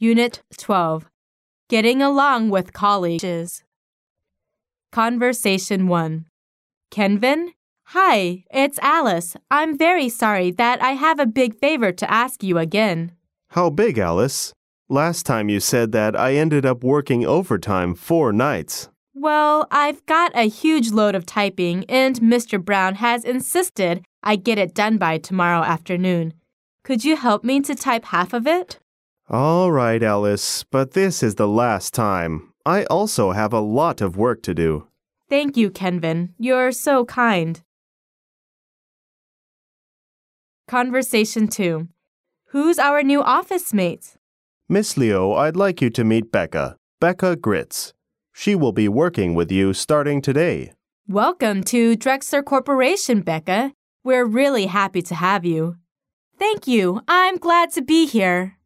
Unit 12. Getting along with colleagues. Conversation 1. Kenvin? Hi, it's Alice. I'm very sorry that I have a big favor to ask you again. How big, Alice? Last time you said that I ended up working overtime 4 nights. Well, I've got a huge load of typing, and Mr. Brown has insisted I get it done by tomorrow afternoon. Could you help me to type half of it? All right, Alice, but this is the last time. I also have a lot of work to do. Thank you, Kenvin. You're so kind. Conversation 2. Who's our new office mate? Miss Leo, I'd like you to meet Becca Gritz. She will be working with you starting today. Welcome to Drexler Corporation, Becca. We're really happy to have you. Thank you. I'm glad to be here.